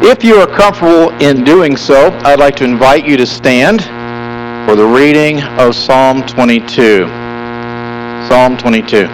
If you are comfortable in doing so, I'd like to invite you to stand for the reading of Psalm 22. Psalm 22.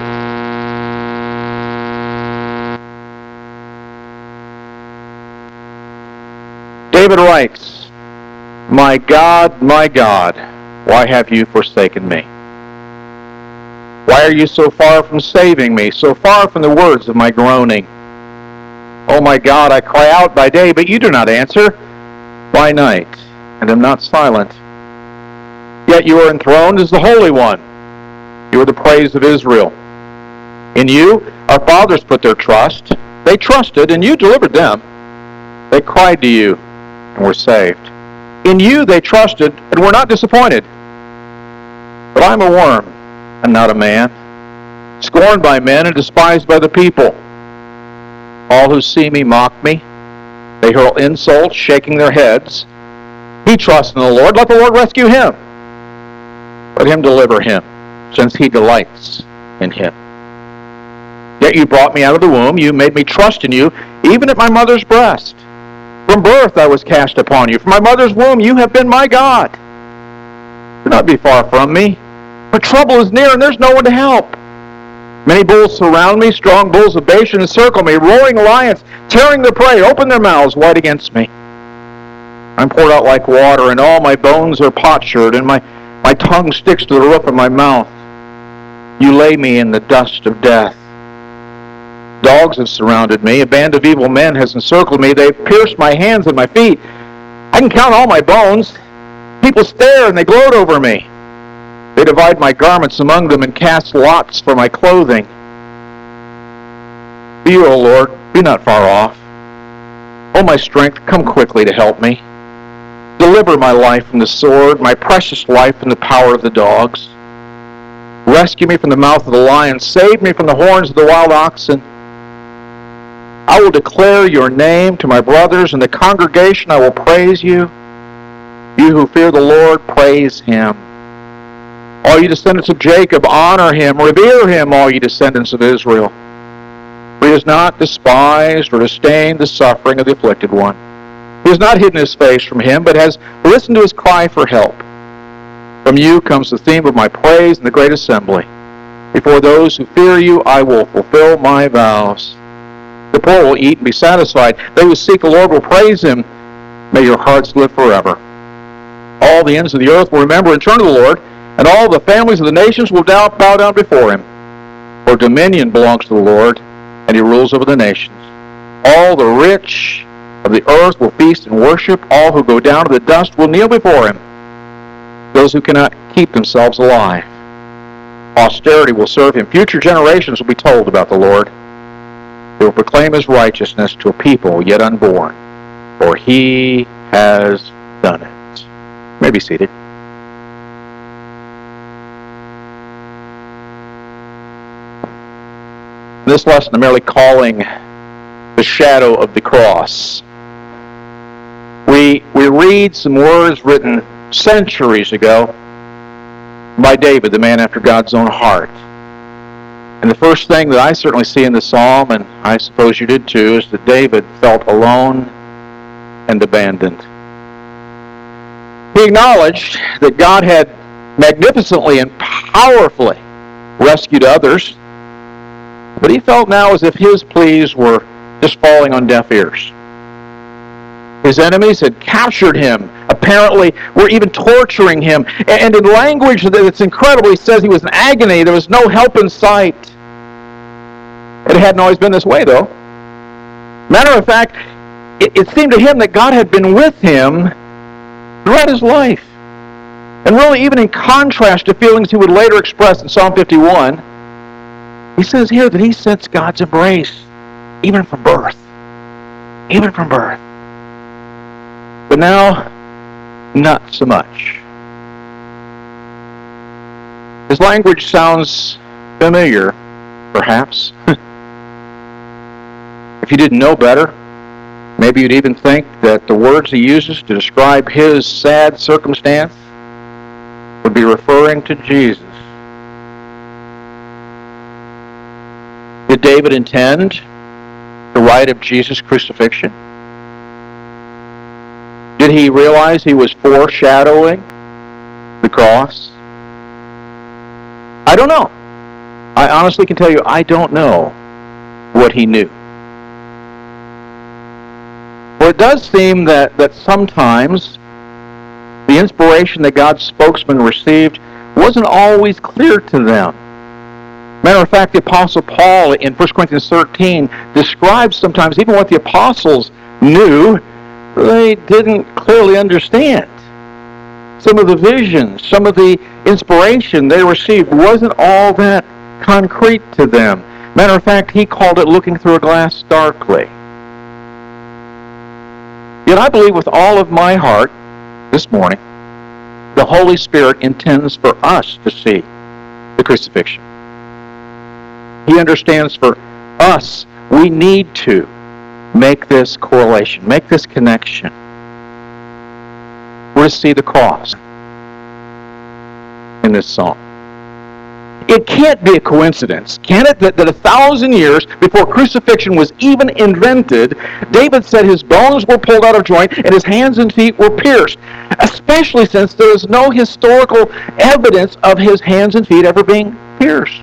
David writes, my God, why have you forsaken me? Why are you so far from saving me, so far from the words of my groaning? O my God, I cry out by day, but you do not answer, by night, and am not silent. Yet you are enthroned as the Holy One. You are the praise of Israel. In you our fathers put their trust. They trusted, and you delivered them. They cried to you, and were saved. In you they trusted, and were not disappointed. But I am a worm, and not a man, scorned by men and despised by the people. All who see me mock me. They hurl insults, shaking their heads. He trusts in the Lord. Let the Lord rescue him. Let him deliver him, since he delights in him. Yet you brought me out of the womb. You made me trust in you, even at my mother's breast. From birth I was cast upon you. From my mother's womb you have been my God. Do not be far from me, for trouble is near, and there's no one to help. Many bulls surround me, strong bulls of Bashan encircle me, roaring lions, tearing their prey, open their mouths wide against me. I'm poured out like water, and all my bones are potsherd, and my tongue sticks to the roof of my mouth. You lay me in the dust of death. Dogs have surrounded me. A band of evil men has encircled me. They've pierced my hands and my feet. I can count all my bones. People stare and they gloat over me. They divide my garments among them and cast lots for my clothing. But you, O Lord, be not far off. O my strength, come quickly to help me. Deliver my life from the sword, my precious life from the power of the dogs. Rescue me from the mouth of the lion. Save me from the horns of the wild oxen. I will declare your name to my brothers. In the congregation I will praise you. You who fear the Lord, praise him. All you descendants of Jacob, honor him. Revere him, all you descendants of Israel. For he has not despised or disdained the suffering of the afflicted one. He has not hidden his face from him, but has listened to his cry for help. From you comes the theme of my praise in the great assembly. Before those who fear you, I will fulfill my vows. The poor will eat and be satisfied. They who seek the Lord will praise him. May your hearts live forever. All the ends of the earth will remember and turn to the Lord, and all the families of the nations will bow down before him. For dominion belongs to the Lord, and he rules over the nations. All the rich of the earth will feast and worship. All who go down to the dust will kneel before him. Those who cannot keep themselves alive. Posterity will serve him. Future generations will be told about the Lord. They will proclaim his righteousness to a people yet unborn, for he has done it. You may be seated. This lesson I'm merely calling the shadow of the cross. We read some words written centuries ago by David, the man after God's own heart. And the first thing that I certainly see in the psalm, and I suppose you did too, is that David felt alone and abandoned. He acknowledged that God had magnificently and powerfully rescued others, but he felt now as if his pleas were just falling on deaf ears. His enemies had captured him, apparently were even torturing him. And in language that's incredible, he says he was in agony. There was no help in sight. It hadn't always been this way, though. Matter of fact, it seemed to him that God had been with him throughout his life. And really, even in contrast to feelings he would later express in Psalm 51, he says here that he sensed God's embrace, even from birth. Even from birth. But now, not so much. His language sounds familiar, perhaps. If you didn't know better, maybe you'd even think that the words he uses to describe his sad circumstance would be referring to Jesus. Did David intend to write of Jesus' crucifixion? Did he realize he was foreshadowing the cross? I don't know. I honestly can tell you, I don't know what he knew. Well, it does seem that sometimes the inspiration that God's spokesman received wasn't always clear to them. Matter of fact, the Apostle Paul in 1 Corinthians 13 describes sometimes even what the apostles knew, they didn't clearly understand. Some of the visions, some of the inspiration they received wasn't all that concrete to them. Matter of fact, he called it looking through a glass darkly. Yet I believe with all of my heart this morning, the Holy Spirit intends for us to see the crucifixion. He understands for us, we need to make this correlation, make this connection. We're to see the cross in this psalm. It can't be a coincidence, can it, that 1,000 years before crucifixion was even invented, David said his bones were pulled out of joint and his hands and feet were pierced, especially since there is no historical evidence of his hands and feet ever being pierced.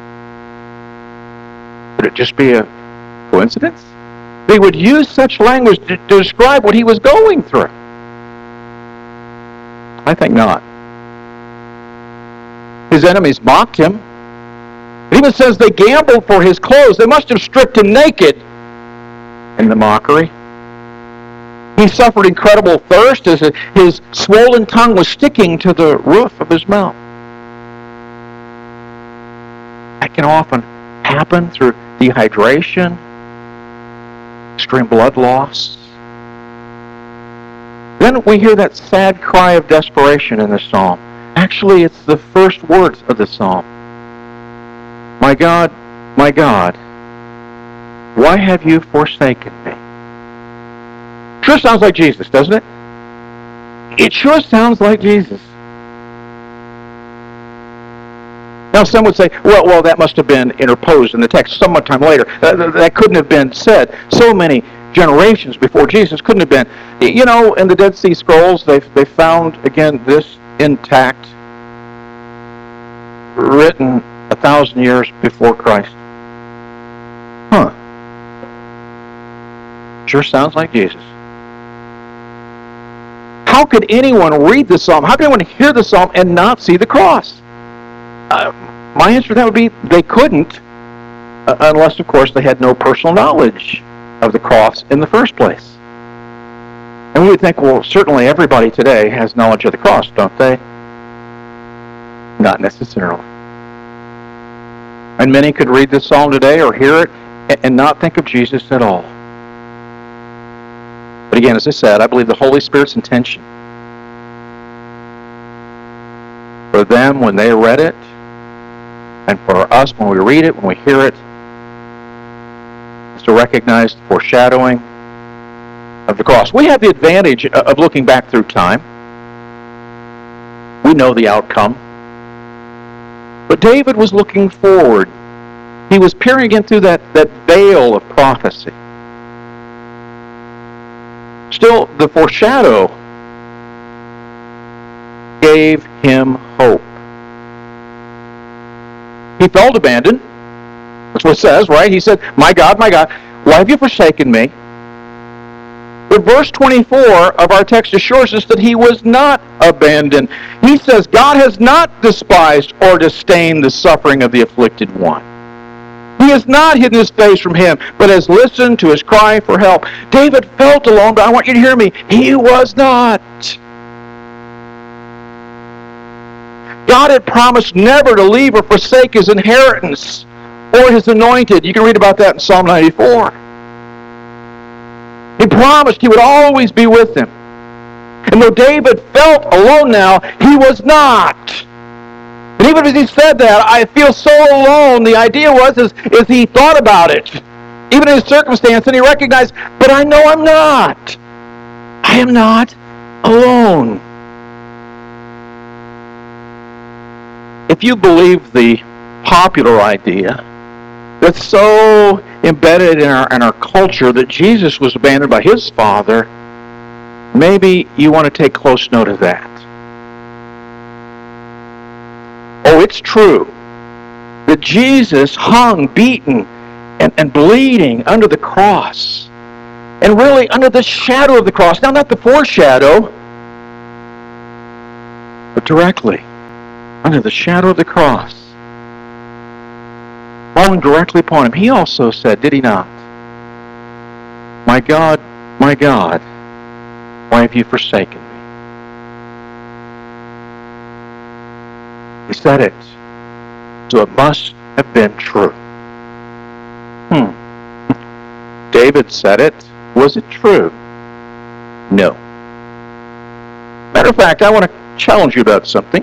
Could it just be a coincidence? They would use such language to describe what he was going through. I think not. His enemies mocked him. It even says they gambled for his clothes. They must have stripped him naked in the mockery. He suffered incredible thirst as his swollen tongue was sticking to the roof of his mouth. That can often happen through dehydration, extreme blood loss. Then we hear that sad cry of desperation in the psalm. Actually, it's the first words of the psalm. My God, why have you forsaken me? Sure sounds like Jesus, doesn't it? It sure sounds like Jesus. Now, some would say, well, that must have been interposed in the text sometime later. That couldn't have been said so many generations before Jesus. Couldn't have been. You know, in the Dead Sea Scrolls, they found, again, this intact, written 1,000 years before Christ. Huh. Sure sounds like Jesus. How could anyone read the psalm? How could anyone hear the psalm and not see the cross? My answer to that would be they couldn't, unless, of course, they had no personal knowledge of the cross in the first place. And we would think, well, certainly everybody today has knowledge of the cross, don't they? Not necessarily. And many could read this psalm today or hear it and not think of Jesus at all. But again, as I said, I believe the Holy Spirit's intention for them when they read it, and for us when we read it, when we hear it, is to recognize the foreshadowing of the cross. We have the advantage of looking back through time. We know the outcome. But David was looking forward. He was peering again through that veil of prophecy. Still, the foreshadow gave him hope. He felt abandoned. That's what it says, right? He said, my God, why have you forsaken me? But verse 24 of our text assures us that he was not abandoned. He says, God has not despised or disdained the suffering of the afflicted one. He has not hidden his face from him, but has listened to his cry for help. David felt alone, but I want you to hear me. He was not. God had promised never to leave or forsake his inheritance or his anointed. You can read about that in Psalm 94. He promised he would always be with him. And though David felt alone now, he was not. And even as he said that, I feel so alone, the idea was as he thought about it, even in his circumstance, and he recognized, but I know I'm not. I am not alone. If you believe the popular idea that's so embedded in our culture that Jesus was abandoned by his Father, Maybe you want to take close note of that. Oh, it's true that Jesus hung, beaten, and bleeding under the cross. And really under the shadow of the cross. Now, not the foreshadow, but directly under the shadow of the cross. Falling directly upon him. He also said, did he not? My God, why have you forsaken me? He said it. So it must have been true. David said it. Was it true? No. Matter of fact, I want to challenge you about something.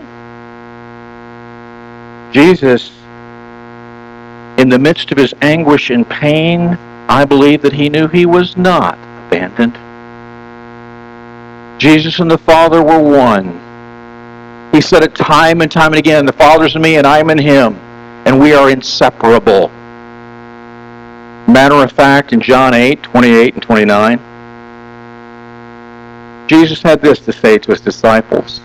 Jesus, in the midst of his anguish and pain, I believe that he knew he was not abandoned. Jesus and the Father were one. He said it time and time and again, the Father's in me and I am in him, and we are inseparable. Matter of fact, in John 8, 28 and 29, Jesus had this to say to his disciples.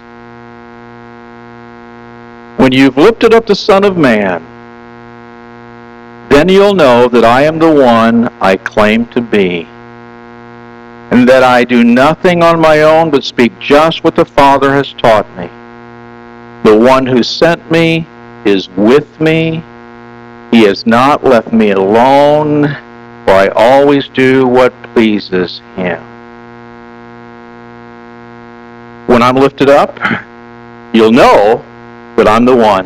When you've lifted up the Son of Man, then you'll know that I am the one I claim to be, and that I do nothing on my own but speak just what the Father has taught me. The one who sent me is with me. He has not left me alone, for I always do what pleases him. When I'm lifted up, you'll know that I'm the one.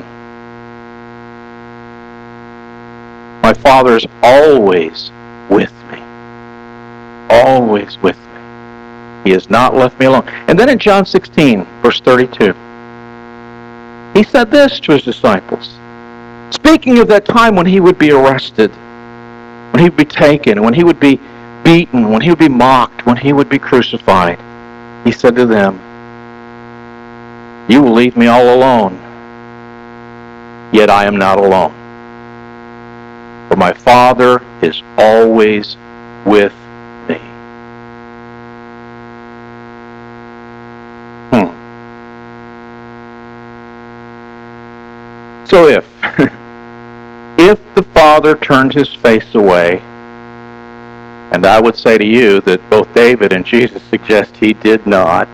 My Father is always with me. Always with me. He has not left me alone. And then in John 16, verse 32, he said this to his disciples. Speaking of that time when he would be arrested, when he would be taken, when he would be beaten, when he would be mocked, when he would be crucified, he said to them, you will leave me all alone, yet I am not alone. For my Father is always with me. So if the Father turned his face away, and I would say to you that both David and Jesus suggest he did not,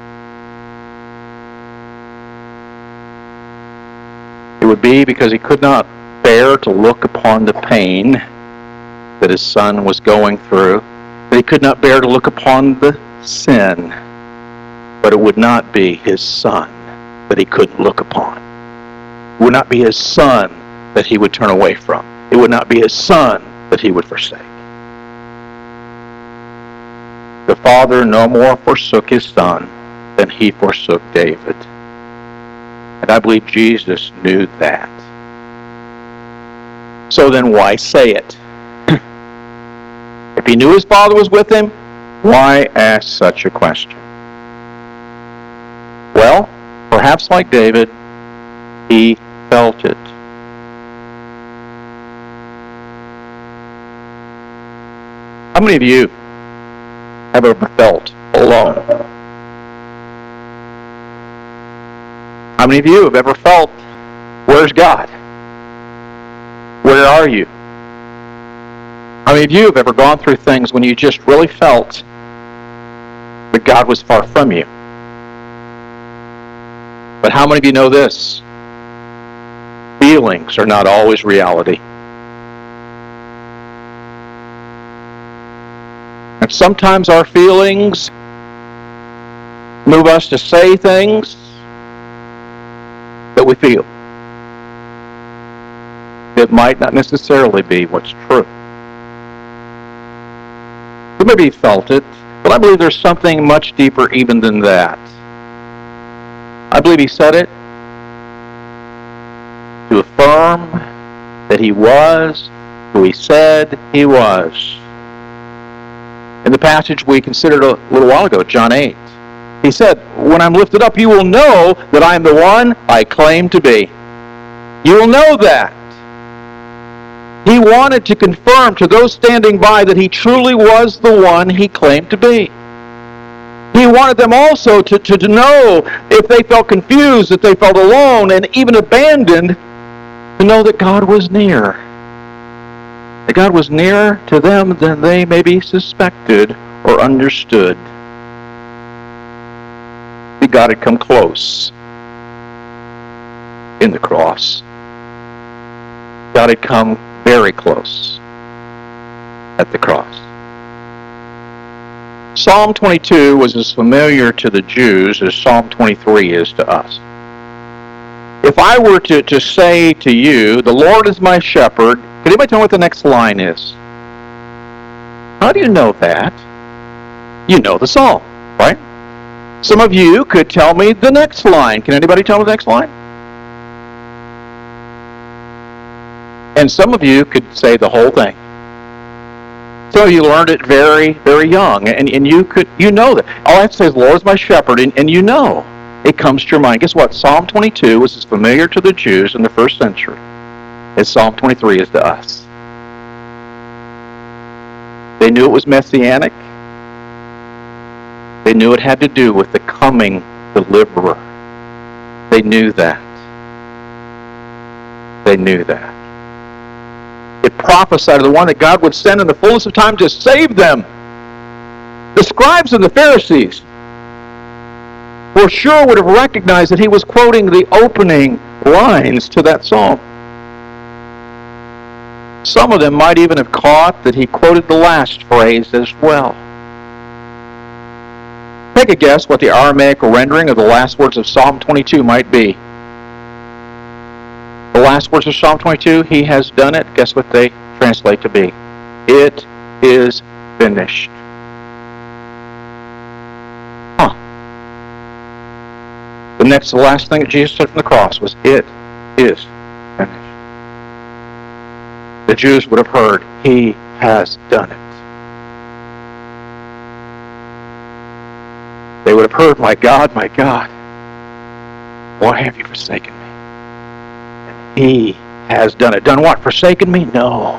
it would be because he could not bear to look upon the pain that his Son was going through, that he could not bear to look upon the sin, but it would not be his Son that he couldn't look upon. It would not be his Son that he would turn away from. It would not be his Son that he would forsake. The Father no more forsook his Son than he forsook David. And I believe Jesus knew that. So then why say it? If he knew his Father was with him, why ask such a question? Well, perhaps like David, he felt it. How many of you have ever felt alone? How many of you have ever felt, where's God? Where are you? How many of you have ever gone through things when you just really felt that God was far from you? But how many of you know this? Feelings are not always reality. And sometimes our feelings move us to say things that we feel. It might not necessarily be what's true. You maybe felt it, but I believe there's something much deeper even than that. I believe he said it to affirm that he was who he said he was. In the passage we considered a little while ago, John 8, he said, when I'm lifted up, you will know that I am the one I claim to be. You will know that. He wanted to confirm to those standing by that he truly was the one he claimed to be. He He wanted them also to know, if they felt confused, if they felt alone, and even abandoned, to know that God was near. That God was nearer to them than they maybe suspected or understood. That God had come close in the cross. God had come very close at the cross. Psalm 22 was as familiar to the Jews as Psalm 23 is to us. If I were to say to you, the Lord is my shepherd, can anybody tell me what the next line is? How do you know that? You know the psalm, right? Some of you could tell me the next line. Can anybody tell me the next line? And some of you could say the whole thing. So you learned it very, very young, and you know that. All I have to say is, the Lord is my shepherd, and you know. It comes to your mind. Guess what? Psalm 22 was as familiar to the Jews in the first century as Psalm 23 is to us. They knew it was messianic. They knew it had to do with the coming deliverer. They knew that. They knew that. It prophesied of the one that God would send in the fullness of time to save them. The scribes and the Pharisees for sure would have recognized that he was quoting the opening lines to that psalm. Some of them might even have caught that he quoted the last phrase as well. Take a guess what the Aramaic rendering of the last words of Psalm 22 might be. The last words of Psalm 22, he has done it. Guess what they translate to be? It is finished. The last thing that Jesus said from the cross was, it is finished. The Jews would have heard, he has done it. They would have heard, my God, why have you forsaken me? And he has done it. Done what? Forsaken me? No.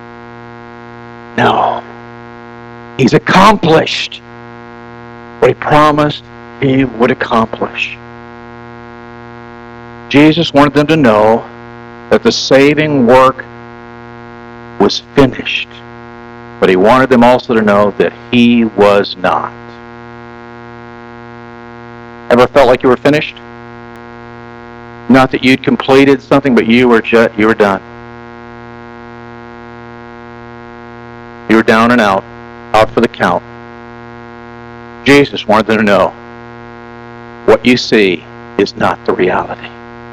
No. He's accomplished what he promised he would accomplish. Jesus wanted them to know that the saving work was finished. But he wanted them also to know that he was not. Ever felt like you were finished? Not that you'd completed something, but you were done. You were down and out for the count. Jesus wanted them to know what you see is not the reality.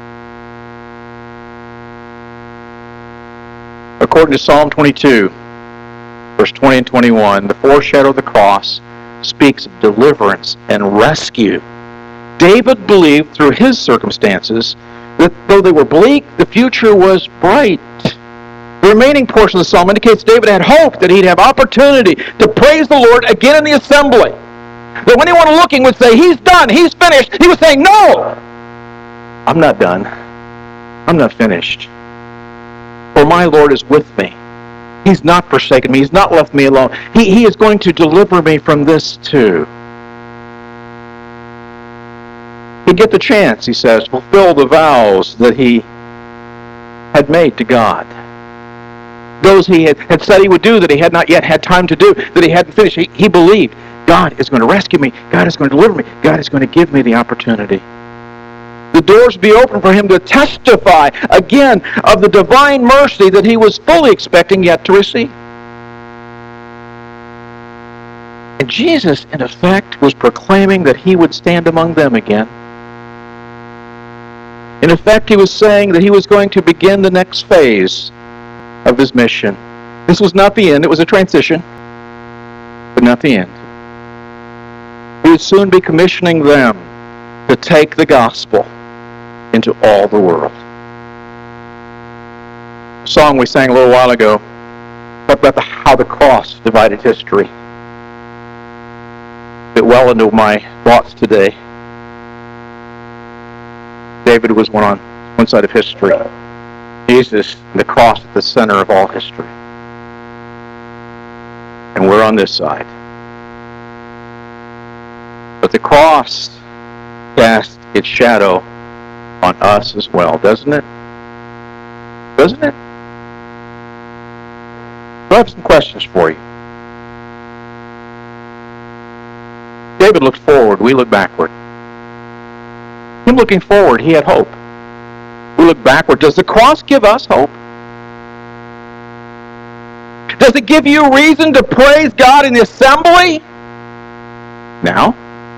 According to Psalm 22, verse 20 and 21, the foreshadow of the cross speaks of deliverance and rescue. David believed through his circumstances that though they were bleak, the future was bright. The remaining portion of the psalm indicates David had hope that he'd have opportunity to praise the Lord again in the assembly. That when anyone looking would say, he's done, he's finished, he was saying, no, I'm not done. I'm not finished. For my Lord is with me. He's not forsaken me. He's not left me alone. He is going to deliver me from this too. He'd get the chance, he says, to fulfill the vows that he had made to God. Those he had said he would do that he had not yet had time to do, that he hadn't finished. He believed God is going to rescue me. God is going to deliver me. God is going to give me the opportunity. The doors be open for him to testify again of the divine mercy that he was fully expecting yet to receive. And Jesus, in effect, was proclaiming that he would stand among them again. In effect, he was saying that he was going to begin the next phase of his mission. This was not the end. It was a transition, but not the end. He would soon be commissioning them to take the gospel into all the world. A song we sang a little while ago talked about how the cross divided history. Fit well into my thoughts today. David was on one side of history. Jesus and the cross at the center of all history. And we're on this side. But the cross casts its shadow on us as well, doesn't it? Doesn't it? So I have some questions for you. David looked forward, we look backward. Him looking forward, he had hope. We look backward. Does the cross give us hope? Does it give you reason to praise God in the assembly? Now?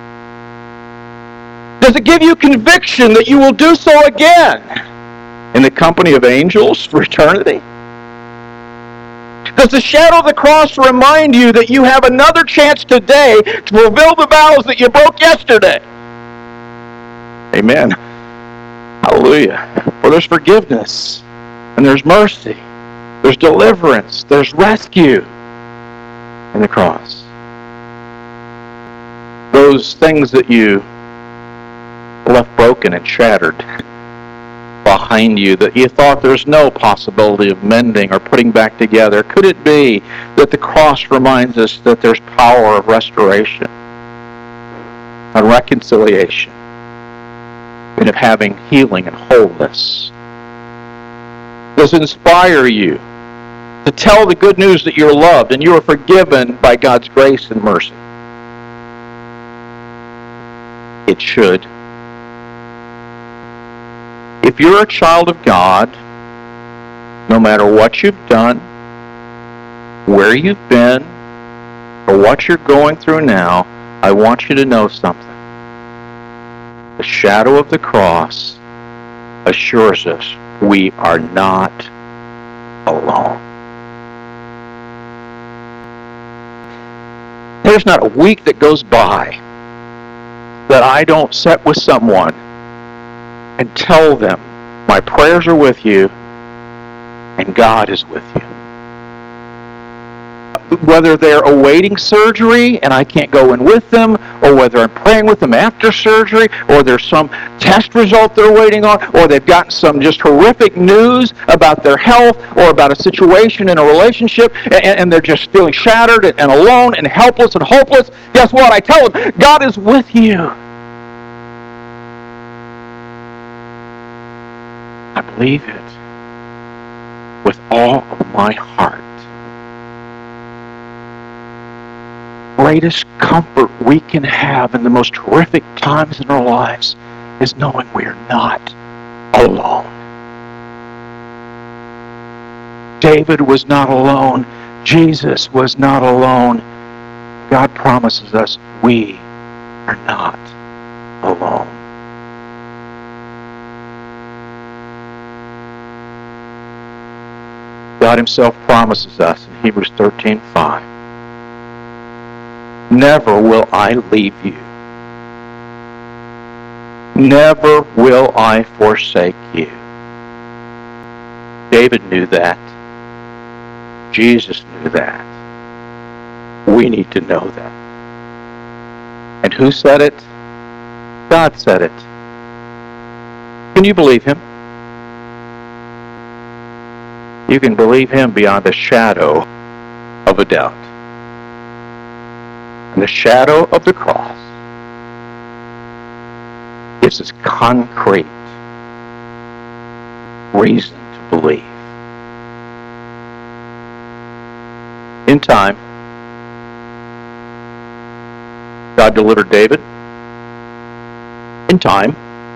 Does it give you conviction that you will do so again in the company of angels for eternity? Does the shadow of the cross remind you that you have another chance today to fulfill the vows that you broke yesterday? Amen. Hallelujah. For there's forgiveness, and there's mercy, there's deliverance, there's rescue in the cross. Those things that you left broken and shattered behind you, that you thought there's no possibility of mending or putting back together, could it be that the cross reminds us that there's power of restoration and reconciliation, and of having healing and wholeness? Does it inspire you to tell the good news that you're loved and you are forgiven by God's grace and mercy? It should. If you're a child of God, no matter what you've done, where you've been, or what you're going through now, I want you to know something. The shadow of the cross assures us we are not alone. There's not a week that goes by that I don't sit with someone and tell them, my prayers are with you and God is with you. Whether they're awaiting surgery and I can't go in with them, or whether I'm praying with them after surgery, or there's some test result they're waiting on, or they've gotten some just horrific news about their health or about a situation in a relationship, and they're just feeling shattered and alone and helpless and hopeless. Guess what? I tell them, God is with you. I believe it with all of my heart. Greatest comfort we can have in the most horrific times in our lives is knowing we are not alone. David was not alone. Jesus was not alone. God promises us we are not alone. God himself promises us in Hebrews 13:5, never will I leave you. Never will I forsake you. David knew that. Jesus knew that. We need to know that. And who said it? God said it. Can you believe him? You can believe him beyond a shadow of a doubt. And the shadow of the cross gives us concrete reason to believe. In time, God delivered David. In time,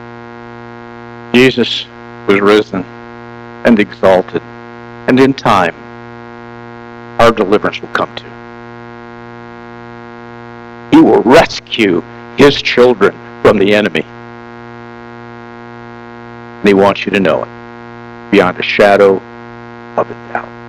Jesus was risen and exalted. And in time, our deliverance will come too. He will rescue his children from the enemy. And he wants you to know it beyond a shadow of a doubt.